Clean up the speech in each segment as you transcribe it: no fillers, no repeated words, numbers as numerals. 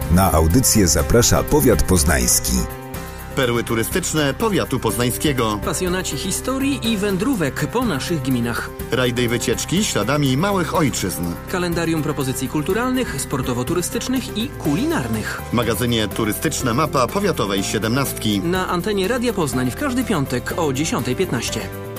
Na audycję zaprasza powiat poznański. Perły turystyczne powiatu poznańskiego. Pasjonaci historii i wędrówek po naszych gminach. Rajdy i wycieczki śladami małych ojczyzn. Kalendarium propozycji kulturalnych, sportowo-turystycznych i kulinarnych. W magazynie Turystyczna Mapa Powiatowej 17. Na antenie Radia Poznań w każdy piątek o 10:15.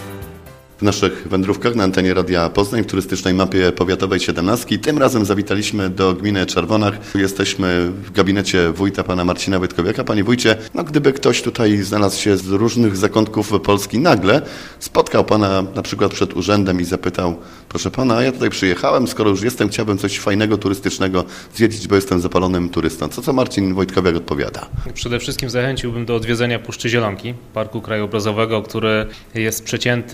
W naszych wędrówkach na antenie Radia Poznań w turystycznej mapie powiatowej 17. Tym razem zawitaliśmy do gminy Czerwonach. Jesteśmy w gabinecie wójta pana Marcina Wojtkowiaka. Panie wójcie, gdyby ktoś tutaj znalazł się z różnych zakątków Polski, nagle spotkał pana na przykład przed urzędem i zapytał: proszę pana, ja tutaj przyjechałem, skoro już jestem, chciałbym coś fajnego, turystycznego zwiedzić, bo jestem zapalonym turystą. Co Marcin Wojtkowiak odpowiada? Przede wszystkim zachęciłbym do odwiedzenia Puszczy Zielonki, parku krajobrazowego, który jest przecięty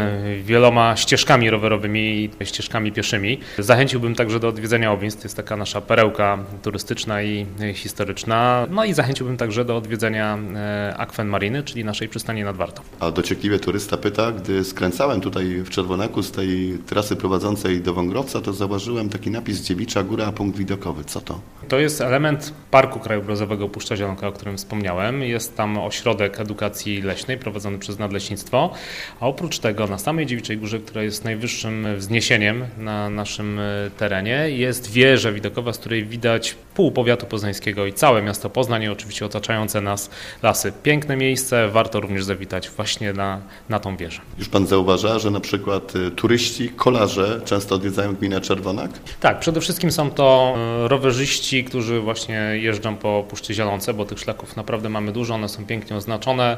wieloma ścieżkami rowerowymi i ścieżkami pieszymi. Zachęciłbym także do odwiedzenia Owinc, to jest taka nasza perełka turystyczna i historyczna. No i zachęciłbym także do odwiedzenia Akwen Mariny, czyli naszej przystani nad Wartą. A dociekliwie turysta pyta, gdy skręcałem tutaj w Czerwonaku z tej trasy prowadzącej do Wągrowca, to zauważyłem taki napis Dziewicza Góra, punkt widokowy. Co to? To jest element parku krajobrazowego Puszcza Zielonka, o którym wspomniałem. Jest tam ośrodek edukacji leśnej prowadzony przez Nadleśnictwo, a oprócz tego na samej Dziewiczej Górze, która jest najwyższym wzniesieniem na naszym terenie, jest wieża widokowa, z której widać pół powiatu poznańskiego i całe miasto Poznań i oczywiście otaczające nas lasy. Piękne miejsce, warto również zawitać właśnie na tą wieżę. Już pan zauważa, że na przykład turyści, kolarze często odwiedzają gminę Czerwonak? Tak, przede wszystkim są to rowerzyści, którzy właśnie jeżdżą po Puszczy Zielonce, bo tych szlaków naprawdę mamy dużo, one są pięknie oznaczone,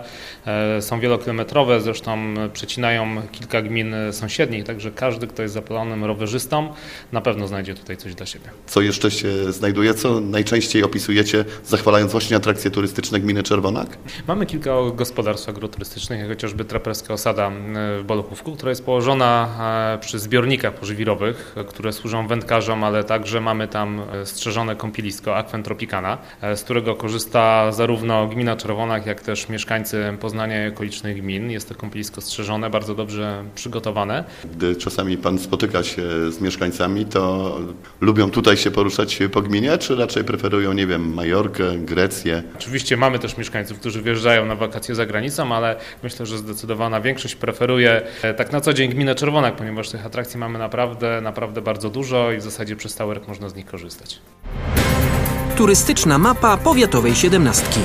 są wielokilometrowe, zresztą przecinają kilka gmin sąsiednich, także każdy, kto jest zapalonym rowerzystą, na pewno znajdzie tutaj coś dla siebie. Co jeszcze się znajduje? Co najczęściej opisujecie, zachwalając właśnie atrakcje turystyczne gminy Czerwonak? Mamy kilka gospodarstw agroturystycznych, jak chociażby Traperska Osada w Bolochówku, która jest położona przy zbiornikach pożywirowych, które służą wędkarzom, ale także mamy tam strzeżone kąpielisko Akwen Tropicana, z którego korzysta zarówno gmina Czerwonak, jak też mieszkańcy Poznania i okolicznych gmin. Jest to kąpielisko strzeżone, bardzo dobrze przygotowane. Gdy czasami pan spotyka się z mieszkańcami, to lubią tutaj się poruszać po gminie, czy raczej preferują, nie wiem, Majorkę, Grecję? Oczywiście mamy też mieszkańców, którzy wyjeżdżają na wakacje za granicą, ale myślę, że zdecydowana większość preferuje tak na co dzień gminę Czerwonak, ponieważ tych atrakcji mamy naprawdę bardzo dużo i w zasadzie przez cały rok można z nich korzystać. Turystyczna mapa powiatowej 17.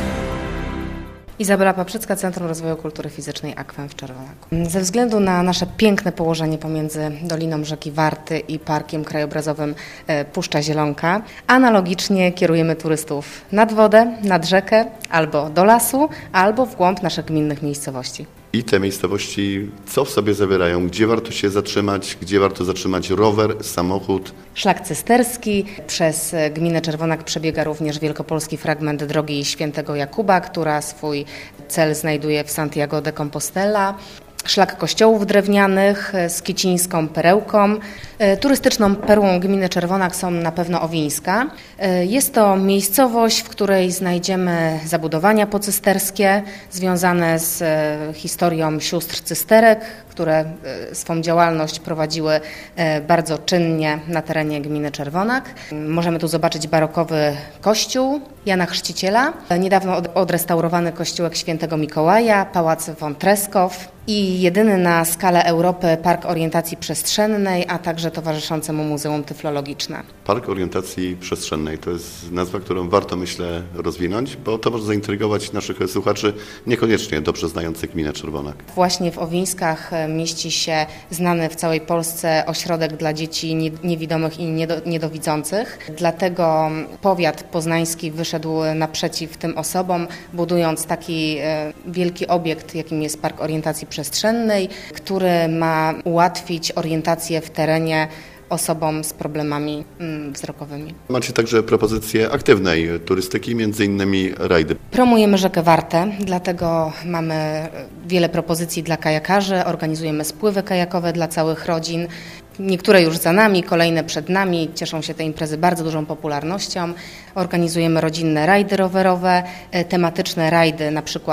Izabela Paprzycka, Centrum Rozwoju Kultury Fizycznej Akwen w Czerwonaku. Ze względu na nasze piękne położenie pomiędzy Doliną Rzeki Warty i Parkiem Krajobrazowym Puszcza Zielonka, analogicznie kierujemy turystów nad wodę, nad rzekę, albo do lasu, albo w głąb naszych gminnych miejscowości. I te miejscowości co w sobie zawierają? Gdzie warto się zatrzymać? Gdzie warto zatrzymać rower, samochód? Szlak cysterski. Przez gminę Czerwonak przebiega również wielkopolski fragment drogi Świętego Jakuba, która swój cel znajduje w Santiago de Compostela. Szlak kościołów drewnianych z kicińską perełką. Turystyczną perłą gminy Czerwonak są na pewno Owińska. Jest to miejscowość, w której znajdziemy zabudowania pocysterskie związane z historią sióstr cysterek, które swą działalność prowadziły bardzo czynnie na terenie gminy Czerwonak. Możemy tu zobaczyć barokowy kościół Jana Chrzciciela, niedawno odrestaurowany kościółek Świętego Mikołaja, pałac von Treskow i jedyny na skalę Europy Park Orientacji Przestrzennej, a także towarzyszące mu Muzeum Tyflologiczne. Park Orientacji Przestrzennej to jest nazwa, którą warto, myślę, rozwinąć, bo to może zaintrygować naszych słuchaczy niekoniecznie dobrze znających gminę Czerwonak. Właśnie w Owińskach mieści się znany w całej Polsce ośrodek dla dzieci niewidomych i niedowidzących. Dlatego powiat poznański wyszedł naprzeciw tym osobom, budując taki wielki obiekt, jakim jest Park Orientacji Przestrzennej, który ma ułatwić orientację w terenie osobom z problemami wzrokowymi. Macie także propozycje aktywnej turystyki, między innymi rajdy. Promujemy rzekę Wartę, dlatego mamy wiele propozycji dla kajakarzy, organizujemy spływy kajakowe dla całych rodzin. Niektóre już za nami, kolejne przed nami. Cieszą się te imprezy bardzo dużą popularnością. Organizujemy rodzinne rajdy rowerowe, tematyczne rajdy, na przykład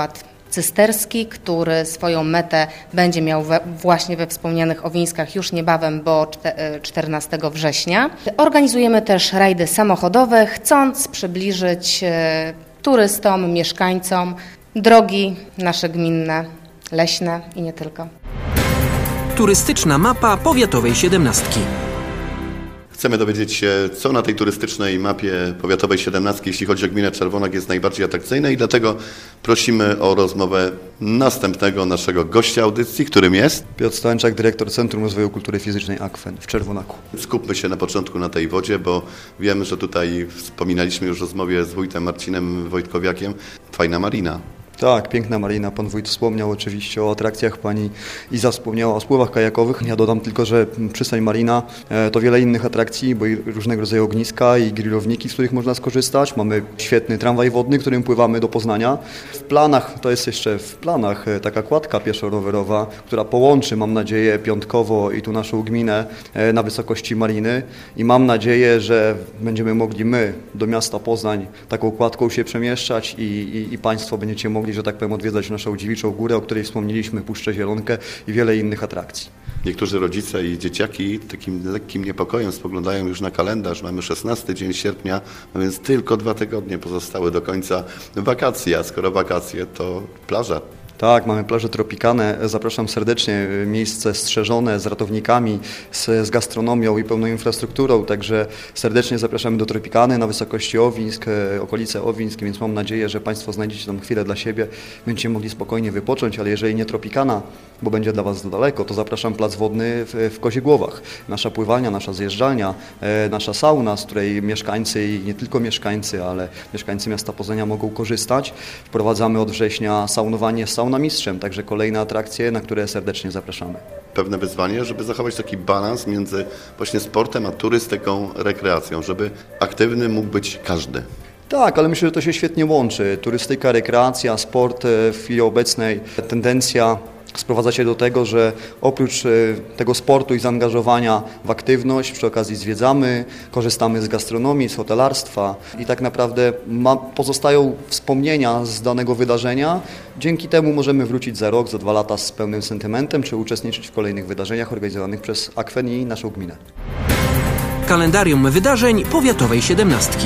Cysterski, który swoją metę będzie miał właśnie we wspomnianych Owińskach już niebawem, bo 14 września. Organizujemy też rajdy samochodowe, chcąc przybliżyć turystom, mieszkańcom drogi nasze gminne, leśne i nie tylko. Turystyczna mapa powiatowej 17. Chcemy dowiedzieć się, co na tej turystycznej mapie powiatowej 17, jeśli chodzi o gminę Czerwonak, jest najbardziej atrakcyjne i dlatego prosimy o rozmowę następnego naszego gościa audycji, którym jest Piotr Stańczak, dyrektor Centrum Rozwoju Kultury Fizycznej Akwen w Czerwonaku. Skupmy się na początku na tej wodzie, bo wiemy, że tutaj wspominaliśmy już w rozmowie z wójtem Marcinem Wojtkowiakiem. Fajna marina. Tak, piękna marina. Pan wójt wspomniał oczywiście o atrakcjach, pani Iza wspomniała o spływach kajakowych. Ja dodam tylko, że przystań marina to wiele innych atrakcji, bo i różnego rodzaju ogniska i grillowniki, z których można skorzystać. Mamy świetny tramwaj wodny, którym pływamy do Poznania. W planach, to jest jeszcze w planach, taka kładka pieszo-rowerowa, która połączy, mam nadzieję, piątkowo i tu naszą gminę na wysokości mariny i mam nadzieję, że będziemy mogli my do miasta Poznań taką kładką się przemieszczać i Państwo będziecie mogli, że tak powiem, odwiedzać naszą Dziewiczą Górę, o której wspomnieliśmy, Puszczę Zielonkę i wiele innych atrakcji. Niektórzy rodzice i dzieciaki takim lekkim niepokojem spoglądają już na kalendarz. Mamy 16 dzień sierpnia, a więc tylko 2 tygodnie pozostały do końca wakacji, a skoro wakacje, to plaża. Tak, mamy plaże Tropicane. Zapraszam serdecznie. Miejsce strzeżone z ratownikami, z gastronomią i pełną infrastrukturą. Także serdecznie zapraszamy do Tropicane na wysokości Owińsk, okolice Owińsk, więc mam nadzieję, że Państwo znajdziecie tam chwilę dla siebie. Będziecie mogli spokojnie wypocząć, ale jeżeli nie Tropicana, bo będzie dla Was za daleko, to zapraszam plac wodny w Koziegłowach. Nasza pływalnia, nasza zjeżdżalnia, nasza sauna, z której mieszkańcy i nie tylko mieszkańcy, ale mieszkańcy miasta Poznania mogą korzystać. Wprowadzamy od września saunowanie z saunamistrzem, także kolejne atrakcje, na które serdecznie zapraszamy. Pewne wyzwanie, żeby zachować taki balans między właśnie sportem a turystyką, rekreacją, żeby aktywny mógł być każdy. Tak, ale myślę, że to się świetnie łączy. Turystyka, rekreacja, sport w chwili obecnej, tendencja sprowadza się do tego, że oprócz tego sportu i zaangażowania w aktywność, przy okazji zwiedzamy, korzystamy z gastronomii, z hotelarstwa i tak naprawdę pozostają wspomnienia z danego wydarzenia. Dzięki temu możemy wrócić za rok, za 2 lata z pełnym sentymentem, czy uczestniczyć w kolejnych wydarzeniach organizowanych przez Akwen i naszą gminę. Kalendarium wydarzeń powiatowej 17.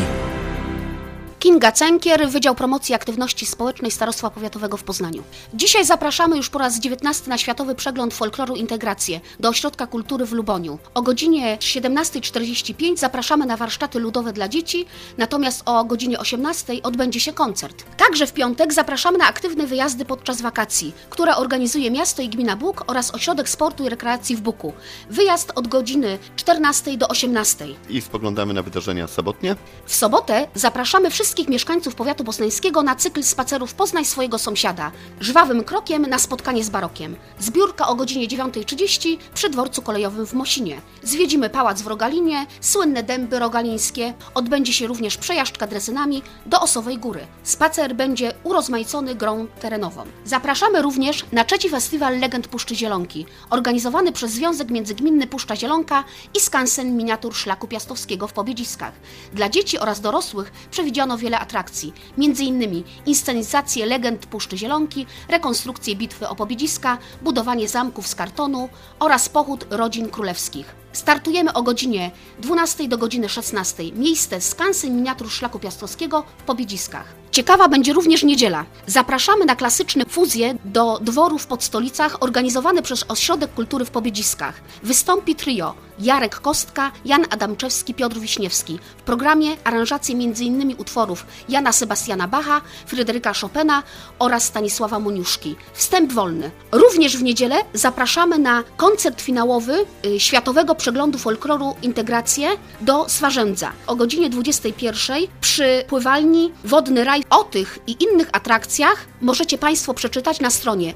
Kinga Cękier, Wydział Promocji i Aktywności Społecznej Starostwa Powiatowego w Poznaniu. Dzisiaj zapraszamy już po raz 19 na Światowy Przegląd Folkloru Integrację do Ośrodka Kultury w Luboniu. O godzinie 17:45 zapraszamy na warsztaty ludowe dla dzieci, natomiast o godzinie 18:00 odbędzie się koncert. Także w piątek zapraszamy na aktywne wyjazdy podczas wakacji, które organizuje miasto i gmina Bóg oraz Ośrodek Sportu i Rekreacji w Buku. Wyjazd od godziny 14:00 do 18:00. I spoglądamy na wydarzenia sobotnie. W sobotę zapraszamy wszystkich mieszkańców powiatu poznańskiego na cykl spacerów Poznaj swojego sąsiada. Żwawym krokiem na spotkanie z barokiem. Zbiórka o godzinie 9:30 przy dworcu kolejowym w Mosinie. Zwiedzimy pałac w Rogalinie, słynne dęby rogalińskie. Odbędzie się również przejażdżka drezynami do Osowej Góry. Spacer będzie urozmaicony grą terenową. Zapraszamy również na 3. Festiwal Legend Puszczy Zielonki, organizowany przez Związek Międzygminny Puszcza Zielonka i skansen miniatur Szlaku Piastowskiego w Pobiedziskach. Dla dzieci oraz dorosłych przewidziano wiele atrakcji, m.in. inscenizację legend Puszczy Zielonki, rekonstrukcję bitwy o Pobiedziska, budowanie zamków z kartonu oraz pochód rodzin królewskich. Startujemy o godzinie 12 do godziny 16. Miejsce skansen miniatur Szlaku Piastowskiego w Pobiedziskach. Ciekawa będzie również niedziela. Zapraszamy na klasyczne fuzje do dworów pod Stolicach organizowane przez Ośrodek Kultury w Pobiedziskach. Wystąpi trio Jarek Kostka, Jan Adamczewski, Piotr Wiśniewski. W programie aranżacje m.in. utworów Jana Sebastiana Bacha, Fryderyka Chopina oraz Stanisława Moniuszki. Wstęp wolny. Również w niedzielę zapraszamy na koncert finałowy Światowego Przeglądu Folkloru Integrację do Swarzędza o godzinie 21:00 przy pływalni Wodny Raj. O tych i innych atrakcjach możecie Państwo przeczytać na stronie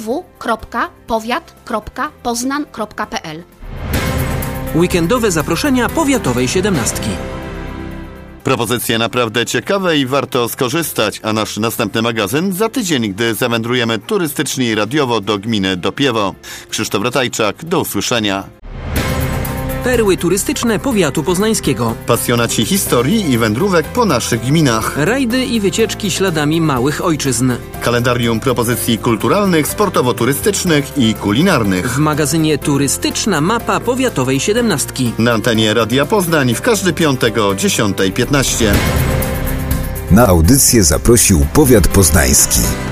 www.powiat.poznan.pl. Weekendowe zaproszenia powiatowej 17. Propozycje naprawdę ciekawe i warto skorzystać, a nasz następny magazyn za tydzień, gdy zawędrujemy turystycznie i radiowo do gminy Dopiewo. Krzysztof Ratajczak, do usłyszenia. Perły turystyczne powiatu poznańskiego. Pasjonaci historii i wędrówek po naszych gminach. Rajdy i wycieczki śladami małych ojczyzn. Kalendarium propozycji kulturalnych, sportowo-turystycznych i kulinarnych. W magazynie Turystyczna mapa powiatowej 17. Na antenie Radia Poznań w każdy piątek o 10:15. Na audycję zaprosił powiat poznański.